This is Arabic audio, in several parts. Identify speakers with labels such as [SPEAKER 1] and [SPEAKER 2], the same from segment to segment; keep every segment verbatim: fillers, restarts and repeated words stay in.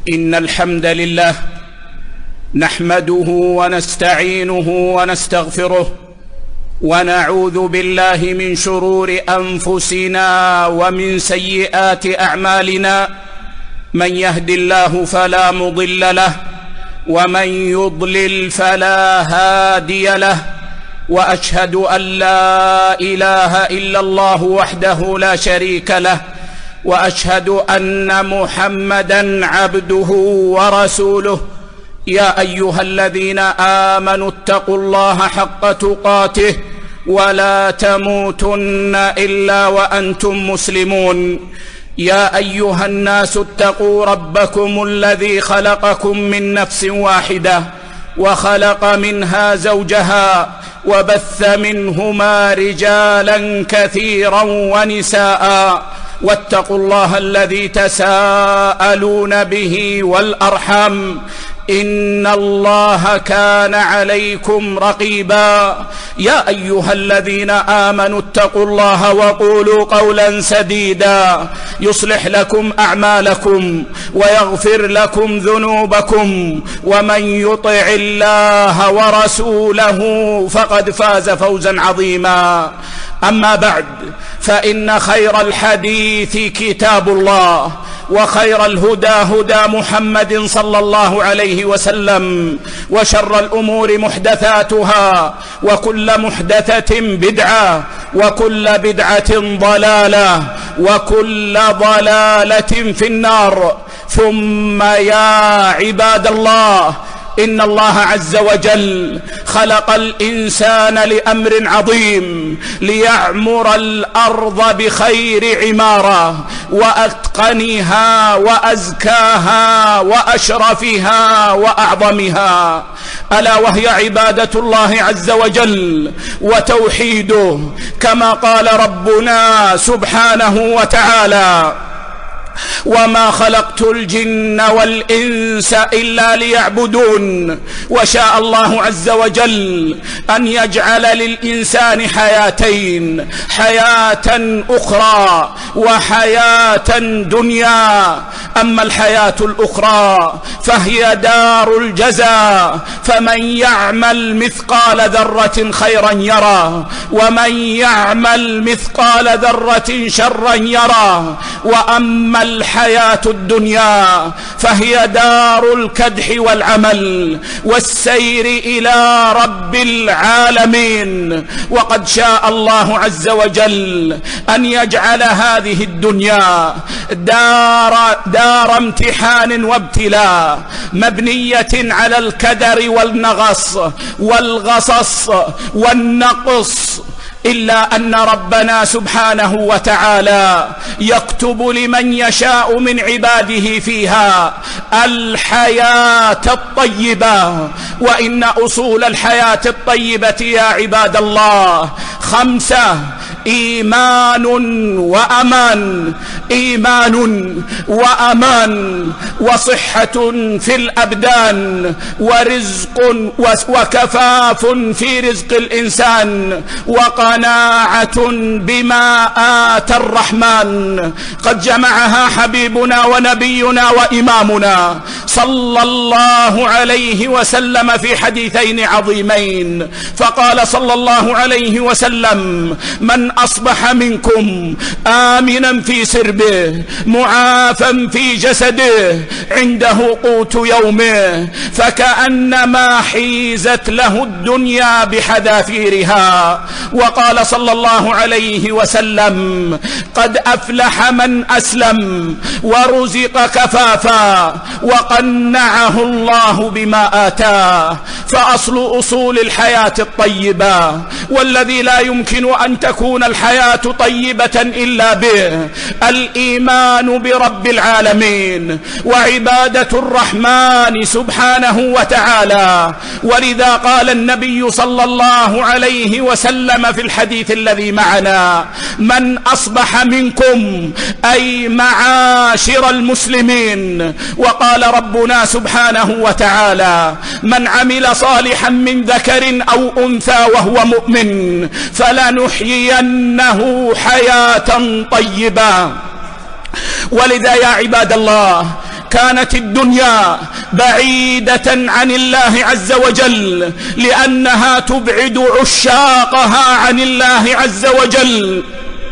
[SPEAKER 1] إن الحمد لله نحمده ونستعينه ونستغفره ونعوذ بالله من شرور أنفسنا ومن سيئات أعمالنا. من يهد الله فلا مضل له ومن يضلل فلا هادي له، وأشهد أن لا إله إلا الله وحده لا شريك له، وأشهد أن محمدًا عبده ورسوله. يا أيها الذين آمنوا اتقوا الله حق تقاته ولا تموتن إلا وأنتم مسلمون. يا أيها الناس اتقوا ربكم الذي خلقكم من نفس واحدة وخلق منها زوجها وبث منهما رجالا كثيرا ونساء، واتقوا الله الذي تساءلون به والأرحام، إن الله كان عليكم رقيبا. يا أيها الذين آمنوا اتقوا الله وقولوا قولا سديدا يصلح لكم أعمالكم ويغفر لكم ذنوبكم، ومن يطع الله ورسوله فقد فاز فوزا عظيما. أما بعد، فإن خير الحديث كتاب الله، وخير الهدى هدى محمد صلى الله عليه وسلم، وشر الأمور محدثاتها، وكل محدثة بدعة، وكل بدعة ضلالة، وكل ضلالة في النار. ثم يا عباد الله، إن الله عز وجل خلق الإنسان لأمر عظيم، ليعمر الأرض بخير عمارة، وأتقنها وأزكاها وأشرفها وأعظمها، ألا وهي عبادة الله عز وجل وتوحيده، كما قال ربنا سبحانه وتعالى: وما خلقت الجن والإنس إلا ليعبدون. وشاء الله عز وجل أن يجعل للإنسان حياتين: حياة أخرى وحياة دنيا. أما الحياة الأخرى فهي دار الجزاء، فمن يعمل مثقال ذرة خيرا يره، ومن يعمل مثقال ذرة شرا يره. وأما الحياة الدنيا فهي دار الكدح والعمل والسير إلى رب العالمين. وقد شاء الله عز وجل أن يجعل هذه الدنيا دار, دار امتحان وابتلاء، مبنية على الكدر والنغص والغصص والنقص، إلا أن ربنا سبحانه وتعالى يكتب لمن يشاء من عباده فيها الحياة الطيبة. وإن أصول الحياة الطيبة يا عباد الله خمسة: إيمان وأمان، إيمان وأمان، وصحة في الأبدان، ورزق وكفاف في رزق الإنسان، وقناعة بما آتى الرحمن. قد جمعها حبيبنا ونبينا وإمامنا صلى الله عليه وسلم في حديثين عظيمين، فقال صلى الله عليه وسلم: من أصبح منكم آمنا في سربه معافا في جسده عنده قوت يومه فكأنما حيزت له الدنيا بحذافيرها. وقال صلى الله عليه وسلم: قد أفلح من أسلم ورزق كفافا وقنعه الله بما آتاه. فأصل أصول الحياة الطيبة، والذي لا يمكن أن تكون الحياة طيبة إلا به، الإيمان برب العالمين وعبادة الرحمن سبحانه وتعالى. ولذا قال النبي صلى الله عليه وسلم في الحديث الذي معنا: من أصبح منكم أي معاشر المسلمين. وقال ربنا سبحانه وتعالى: من عمل صالحا من ذكر أو أنثى وهو مؤمن فلنحيينه حياة طيبة. ولذا يا عباد الله كانت الدنيا بعيدة عن الله عز وجل لأنها تبعد عشاقها عن الله عز وجل،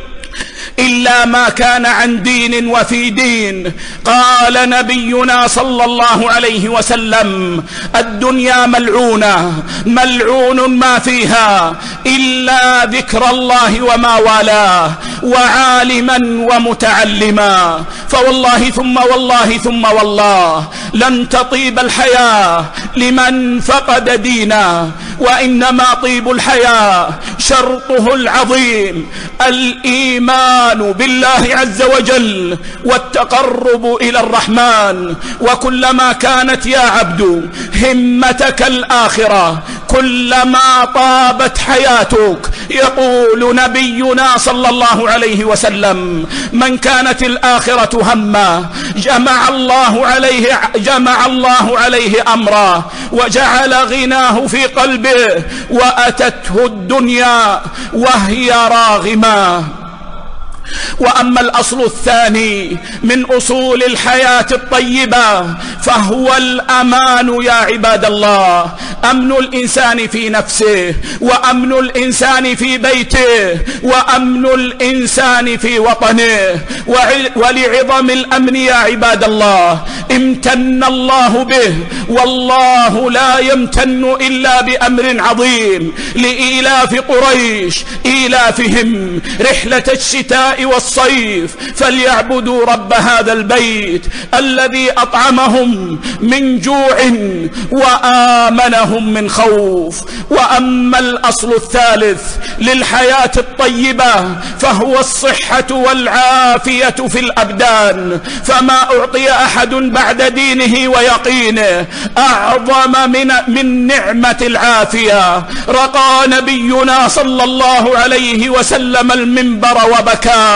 [SPEAKER 1] إلا ما كان عن دين وفي دين. قال نبينا صلى الله عليه وسلم: الدنيا ملعونة، ملعون ما فيها إلا ذكر الله وما والاه وعالما ومتعلما. فوالله ثم والله ثم والله لن تطيب الحياة لمن فقد دينه، وإنما طيب الحياة شرطه العظيم الإيمان بالله عز وجل والتقرب إلى الرحمن. وكلما كانت يا عبد همتك الآخرة كلما طابت حياتك. يقول نبينا صلى الله عليه وسلم: من كانت الآخرة همه جمع الله عليه جمع الله عليه أمره وجعل غناه في قلبه، وأتته الدنيا وهي راغمة. وأما الأصل الثاني من أصول الحياة الطيبة فهو الأمان يا عباد الله. أمن الإنسان في نفسه، وأمن الإنسان في بيته، وأمن الإنسان في وطنه. ولعظم الأمن يا عباد الله امتن الله به، والله لا يمتن إلا بأمر عظيم. لإيلاف قريش إيلافهم رحلة الشتاء والصيف فليعبدوا رب هذا البيت الذي أطعمهم من جوع وآمنهم من خوف. وأما الأصل الثالث للحياة الطيبة فهو الصحة والعافية في الأبدان. فما أعطي أحد بعد دينه ويقينه أعظم من, من نعمة العافية. رقى نبينا صلى الله عليه وسلم المنبر وبكى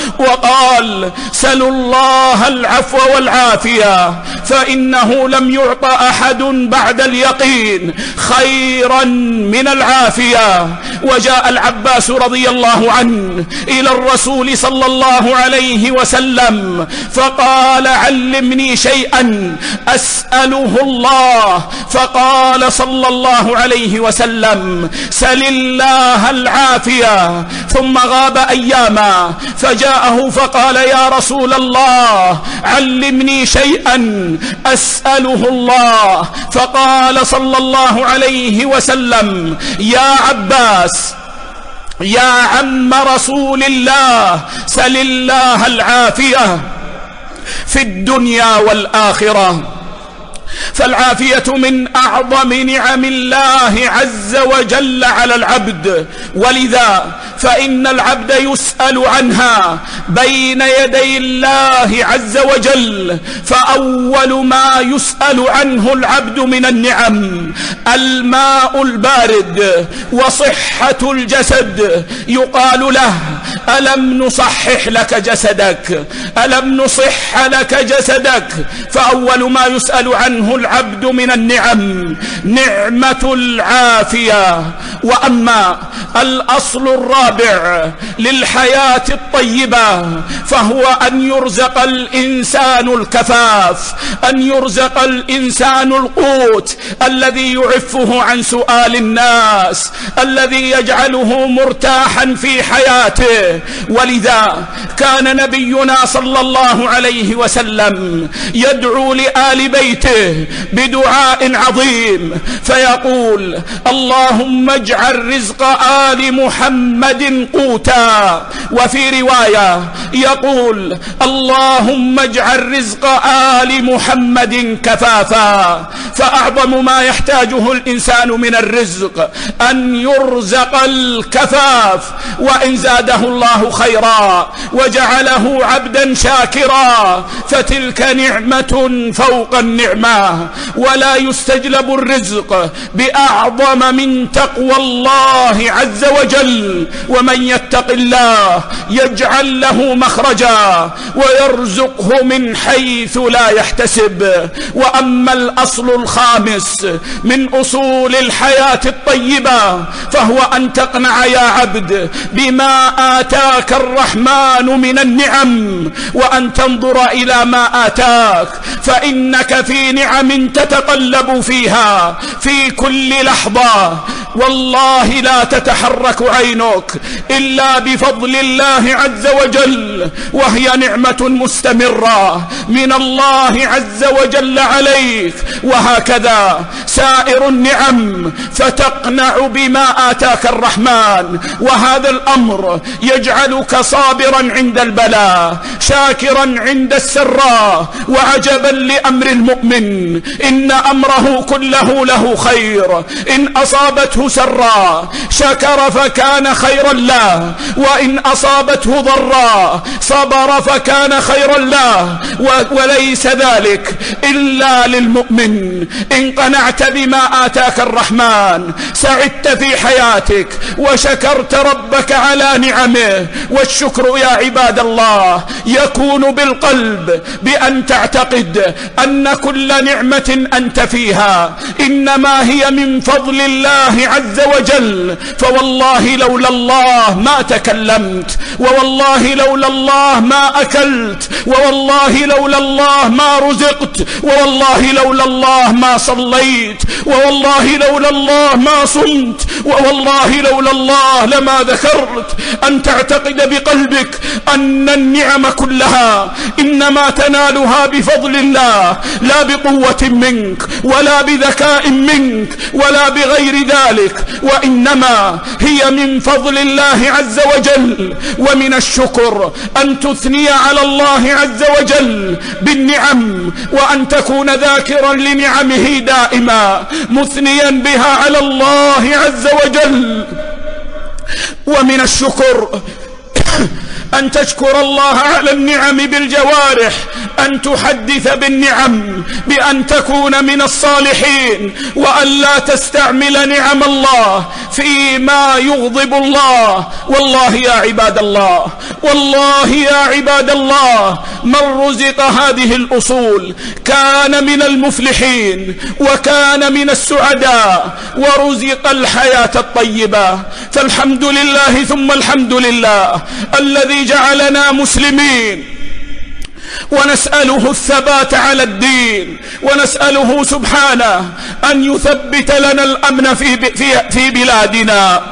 [SPEAKER 1] وقال: سلوا الله العفو والعافية، فإنه لم يعط أحد بعد اليقين خيرا من العافية. وجاء العباس رضي الله عنه إلى الرسول صلى الله عليه وسلم فقال: علمني شيئا أسأله الله. فقال صلى الله عليه وسلم: سل الله العافية. ثم غاب أياما فجاءه فقال: يا رسول الله علمني شيئا أسأله الله. فقال صلى الله عليه وسلم: يا عباس يا عم رسول الله سل الله العافية في الدنيا والآخرة. فالعافية من أعظم نعم الله عز وجل على العبد، ولذا فإن العبد يسأل عنها بين يدي الله عز وجل. فأول ما يسأل عنه العبد من النعم الماء البارد وصحة الجسد. يقال له: ألم نصحح لك جسدك؟ ألم نصح لك جسدك؟ فأول ما يسأل عنه العبد من النعم نعمة العافية. وأما الأصل الرابع للحياة الطيبة فهو أن يرزق الإنسان الكفاف، أن يرزق الإنسان القوت الذي يعفه عن سؤال الناس، الذي يجعله مرتاحا في حياته. ولذا كان نبينا صلى الله عليه وسلم يدعو لآل بيته بدعاء عظيم فيقول: اللهم اجعل رزق آل محمد قوتا. وفي رواية يقول: اللهم اجعل رزق آل محمد كفافا. فأعظم ما يحتاجه الإنسان من الرزق أن يرزق الكفاف، وإن زاده الله خيرا وجعله عبدا شاكرا فتلك نعمة فوق النعمة. ولا يستجلب الرزق بأعظم من تقوى الله عز وجل. ومن يتق الله يجعل له مخرجا ويرزقه من حيث لا يحتسب. وأما الأصل الخامس من أصول الحياة الطيبة، فهو أن تقنع يا عبد بما آتاك الرحمن من النعم، وأن تنظر إلى ما آتاك، فإنك في نعم تتقلب فيها في كل لحظة، والله لا تتحرك عينك إلا بفضل الله عز وجل، وهي نعمة مستمرة من الله عز وجل عليك. وهكذا سائر النعم، فتقنع بما آتاك الرحمن، وهذا الأمر يجعلك صابرا عند البلاء، شاكرا عند السراء. وعجبا لأمر المؤمن، إن أمره كله له خير، إن أصابته سراء شكر فكان خيرا له، وإن أصابته ضراء صبر فكان خيرا له، وليس ذلك إلا للمؤمن. إن قنعت بما آتاك الرحمن سعدت في حياتك وشكرت ربك على نعمه. والشكر يا عباد الله يكون بالقلب، بأن تعتقد أن كل نعمة أنت فيها إنما هي من فضل الله عز وجل. فوالله لولا الله ما تكلمت، ووالله لولا الله ما أكلت، ووالله لولا الله ما رزقت، ووالله لولا الله ما صليت، ووالله لولا الله ما صمت، ووالله لولا الله لما ذكرت. أن تعتقد بقلبك أن النعم كلها إنما تنالها بفضل الله، لا بقوة منك ولا بذكاء منك ولا بغير ذلك، وإنما هي من فضل الله عز وجل. ومن الشكر أن تثني على الله عز وجل بالنعم، وأن تكون ذاكرا لنعمه دائما مثنيا بها على الله عز وجل. ومن الشكر أن تشكر الله على النعم بالجوارح، أن تحدث بالنعم بأن تكون من الصالحين، وأن لا تستعمل نعم الله فيما يغضب الله. والله يا عباد الله، والله يا عباد الله، من رزق هذه الأصول كان من المفلحين وكان من السعداء ورزق الحياة الطيبة. فالحمد لله ثم الحمد لله الذي جعلنا مسلمين، ونسأله الثبات على الدين، ونسأله سبحانه أن يثبت لنا الأمن في, في, في بلادنا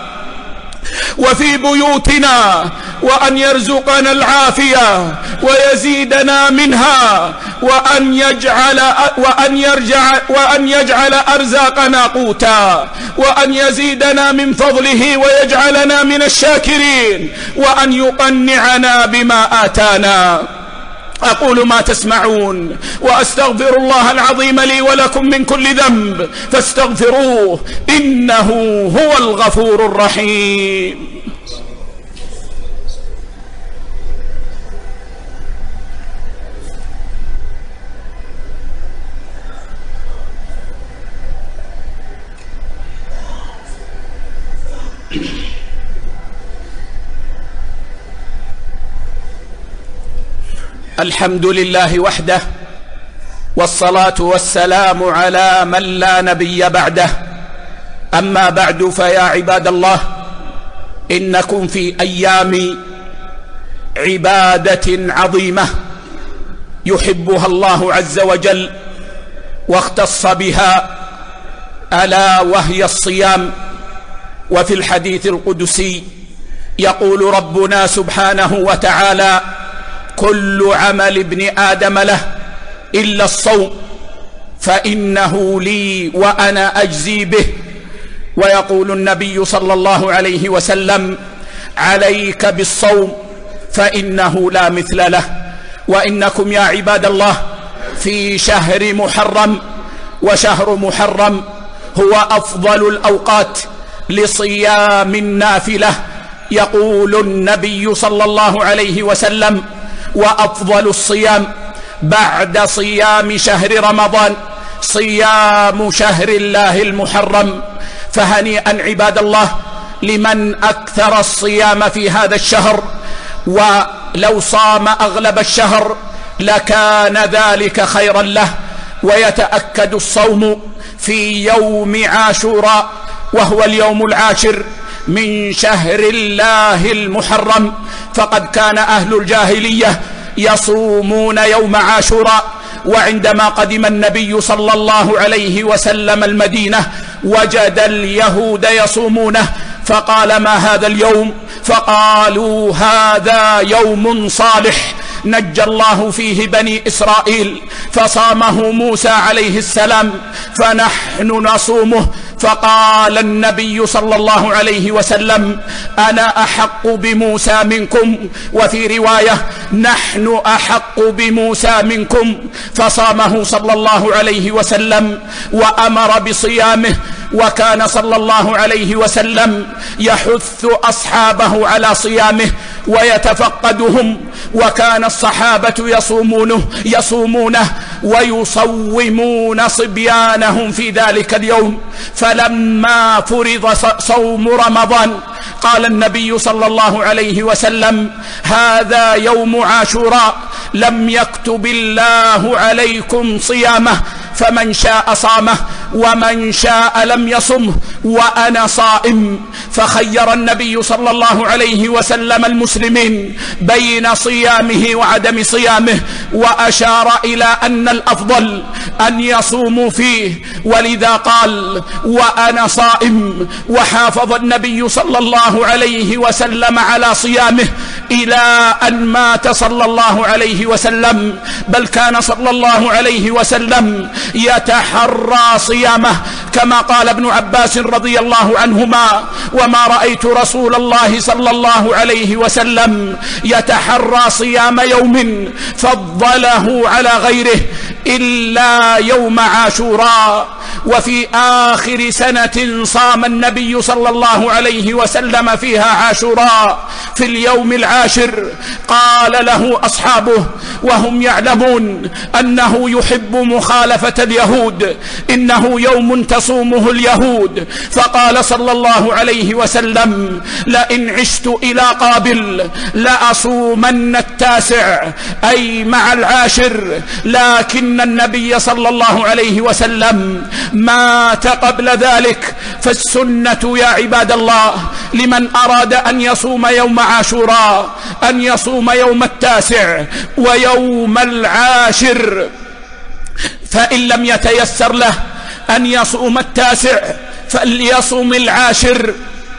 [SPEAKER 1] وفي بيوتنا، وأن يرزقنا العافية ويزيدنا منها، وأن يجعل وأن يرجع وأن يجعل أرزاقنا قوتا، وأن يزيدنا من فضله ويجعلنا من الشاكرين، وأن يقنعنا بما آتانا. أقول ما تسمعون، وأستغفر الله العظيم لي ولكم من كل ذنب، فاستغفروه إنه هو الغفور الرحيم. الحمد لله وحده، والصلاة والسلام على من لا نبي بعده. أما بعد، فيا عباد الله، إنكم في أيام عبادة عظيمة يحبها الله عز وجل واختص بها، ألا وهي الصيام. وفي الحديث القدسي يقول ربنا سبحانه وتعالى: كل عمل ابن آدم له إلا الصوم فإنه لي وأنا أجزي به. ويقول النبي صلى الله عليه وسلم: عليك بالصوم فإنه لا مثل له. وإنكم يا عباد الله في شهر محرم، وشهر محرم هو أفضل الأوقات لصيام النافلة. يقول النبي صلى الله عليه وسلم: وأفضل الصيام بعد صيام شهر رمضان صيام شهر الله المحرم. فهنيئا عباد الله لمن أكثر الصيام في هذا الشهر، ولو صام أغلب الشهر لكان ذلك خيرا له. ويتأكد الصوم في يوم عاشوراء، وهو اليوم العاشر من شهر الله المحرم. فقد كان أهل الجاهلية يصومون يوم عاشوراء، وعندما قدم النبي صلى الله عليه وسلم المدينة وجد اليهود يصومونه، فقال: ما هذا اليوم؟ فقالوا: هذا يوم صالح نجى الله فيه بني إسرائيل، فصامه موسى عليه السلام، فنحن نصومه. فقال النبي صلى الله عليه وسلم: أنا أحق بموسى منكم، وفي رواية: نحن أحق بموسى منكم. فصامه صلى الله عليه وسلم وأمر بصيامه، وكان صلى الله عليه وسلم يحث أصحابه على صيامه ويتفقدهم، وكان الصحابة يصومونه يصومونه ويصومون صبيانهم في ذلك اليوم. فلما فرض صوم رمضان قال النبي صلى الله عليه وسلم: هذا يوم عاشوراء، لم يكتب الله عليكم صيامه، فمن شاء صامه ومن شاء لم يصمه، وأنا صائم. فخير النبي صلى الله عليه وسلم المسلمين بين صيامه وعدم صيامه، وأشار إلى أن الأفضل أن يصوموا فيه، ولذا قال: وأنا صائم. وحافظ النبي صلى الله عليه وسلم على صيامه إلى أن مات صلى الله عليه وسلم، بل كان صلى الله عليه وسلم يتحرى صيامه، كما قال ابن عباس رضي الله عنهما: وما رأيت رسول الله صلى الله عليه وسلم يتحرى صيام يوم فضله على غيره إلا يوم عاشوراء. وفي آخر سنة صام النبي صلى الله عليه وسلم فيها عاشوراء في اليوم العاشر، قال له أصحابه وهم يعلمون أنه يحب مخالفة اليهود: إنه يوم تصومه اليهود. فقال صلى الله عليه وسلم: لئن عشت إلى قابل لأصومن التاسع، أي مع العاشر. لكن النبي صلى الله عليه وسلم مات قبل ذلك. فالسنة يا عباد الله لمن أراد أن يصوم يوم عاشوراء أن يصوم يوم التاسع ويوم العاشر، فإن لم يتيسر له أن يصوم التاسع فليصوم العاشر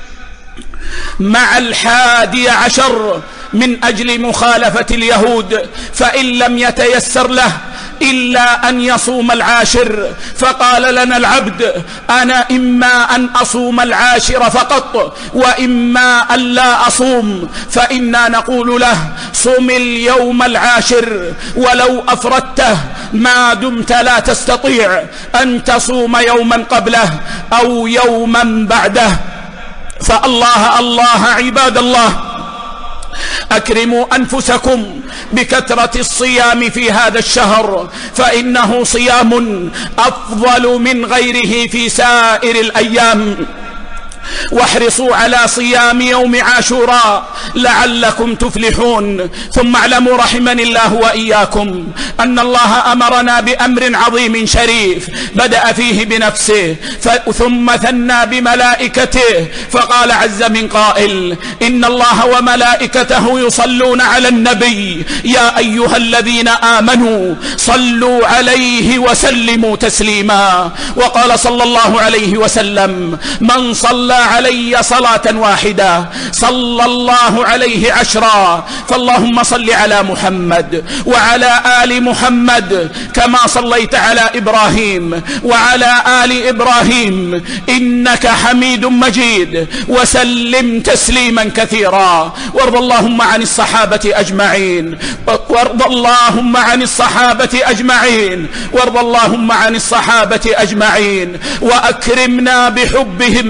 [SPEAKER 1] مع الحادي عشر من أجل مخالفة اليهود. فإن لم يتيسر له إلا أن يصوم العاشر، فقال لنا العبد: أنا إما أن أصوم العاشر فقط وإما أن لا أصوم، فإنا نقول له: صم اليوم العاشر ولو أفردته ما دمت لا تستطيع أن تصوم يوما قبله أو يوما بعده. فالله الله عباد الله، أكرموا أنفسكم بكثرة الصيام في هذا الشهر، فإنه صيام أفضل من غيره في سائر الأيام. واحرصوا على صيام يوم عاشوراء لعلكم تفلحون. ثم اعلموا رحمني الله وإياكم أن الله أمرنا بأمر عظيم شريف بدأ فيه بنفسه ثم ثنى بملائكته، فقال عز من قائل: إن الله وملائكته يصلون على النبي يا أيها الذين آمنوا صلوا عليه وسلموا تسليما. وقال صلى الله عليه وسلم: من صلى علي صلاة واحدة صلى الله عليه عشرا. فاللهم صل على محمد وعلى آل محمد كما صليت على إبراهيم وعلى آل إبراهيم إنك حميد مجيد، وسلم تسليما كثيرا. وارض اللهم عن الصحابة أجمعين وارض اللهم عن الصحابة أجمعين وارض اللهم عن الصحابة أجمعين وأكرمنا بحبهم أجمعين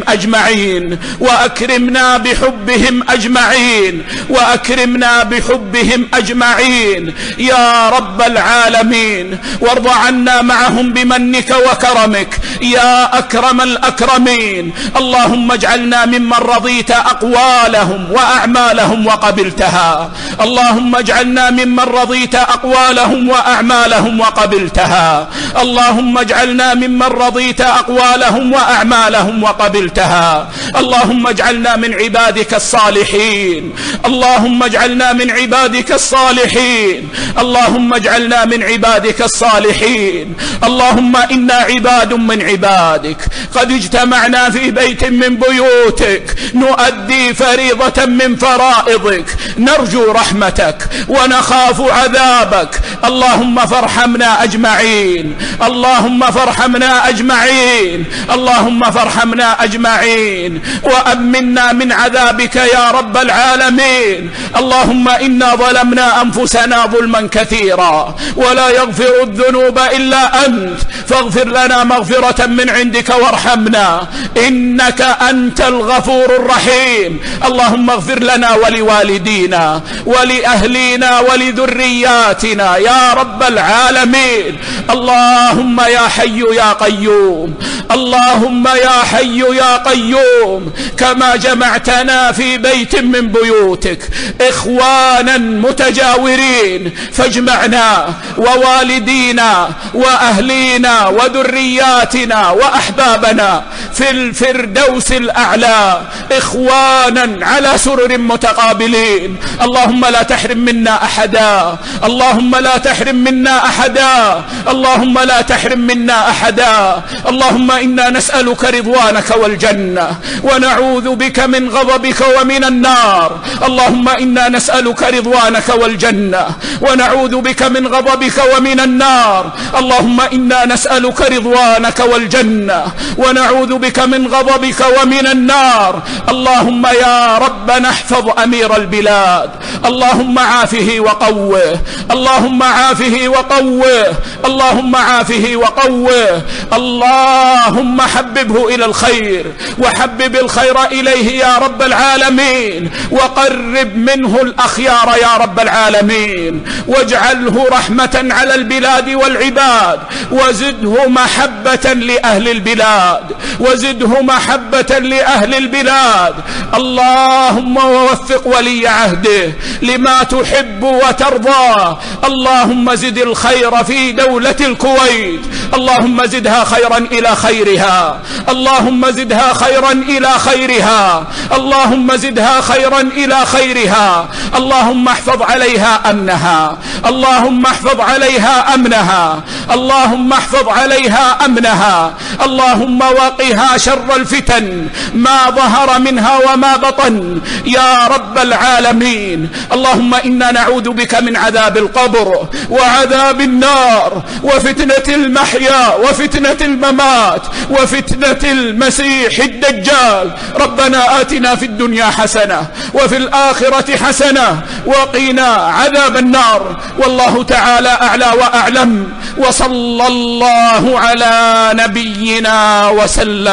[SPEAKER 1] أجمعين، وأكرمنا بحبهم أجمعين، وأكرمنا بحبهم أجمعين يا رب العالمين. وارض عنا معهم بمنك وكرمك يا أكرم الأكرمين. اللهم اجعلنا ممن رضيت أقوالهم وأعمالهم وقبلتها. اللهم اجعلنا ممن رضيت أقوالهم وأعمالهم وقبلتها. اللهم اجعلنا ممن رضيت أقوالهم وأعمالهم وقبلتها. اللهم اجعلنا من عبادك الصالحين. اللهم اجعلنا من عبادك الصالحين. اللهم اجعلنا من عبادك الصالحين. اللهم إنا عباد من عبادك قد اجتمعنا في بيت من بيوتك نؤدي فريضة من فرائضك، نرجو رحمتك ونخاف عذابك. اللهم فارحمنا أجمعين. اللهم فارحمنا أجمعين. اللهم فارحمنا أجمعين وأمنا من عذابك يا رب العالمين. اللهم إنا ظلمنا أنفسنا ظلما كثيرا ولا يغفر الذنوب إلا أنت، فاغفر لنا مغفرة من عندك وارحمنا إنك أنت الغفور الرحيم. اللهم اغفر لنا ولوالدينا ولأهلينا ولذرياتنا يا رب العالمين. اللهم يا حي يا قيوم، اللهم يا حي يا قيوم، كما جمعتنا في بيت من بيوتك إخوانا متجاورين فاجمعنا ووالدينا وأهلينا وذرياتنا وأحبابنا في الفردوس الأعلى إخوانا على سرر متقابلين. اللهم لا تحرم منا أحدا، اللهم لا تحرم منا أحدا، اللهم لا تحرم منا أحدا. اللهم إنا نسألك رضوانك والجنة ونعوذ بك من غضبك ومن النار. اللهم إنا نسألك رضوانك والجنة ونعوذ بك من غضبك ومن النار. اللهم إنا نسألك رضوانك والجنة ونعوذ بك من غضبك ومن النار. اللهم يا ربنا احفظ أمير البلاد، اللهم عافه وقوه، اللهم عافه وقوه، اللهم عافه وقوه. اللهم حببه إلى الخير وحبب الخير إليه يا رب العالمين، وقرب منه الأخيار يا رب العالمين، واجعله رحمة على البلاد والعباد، وزده محبة لأهل البلاد، وزده محبة لأهل البلاد. اللهم ووفق ولي عهده لما تحب وترضى. اللهم زد الخير في دولة الكويت، اللهم زدها خيرا إلى خيرها، اللهم زدها خيرا إلى خيرها، اللهم زدها خيرا إلى خيرها. اللهم احفظ عليها أمنها، اللهم احفظ عليها أمنها، اللهم احفظ عليها أمنها. اللهم وقها شر الفتن ما ظهر منها وما بطن يا رب العالمين. اللهم إنا نعوذ بك من عذاب القبر وعذاب النار وفتنة المحيا وفتنة الممات وفتنة المسيح الدجال. ربنا آتنا في الدنيا حسنة وفي الآخرة حسنة وقنا عذاب النار. والله تعالى أعلى وأعلم، وصلى الله على نبينا وسلم.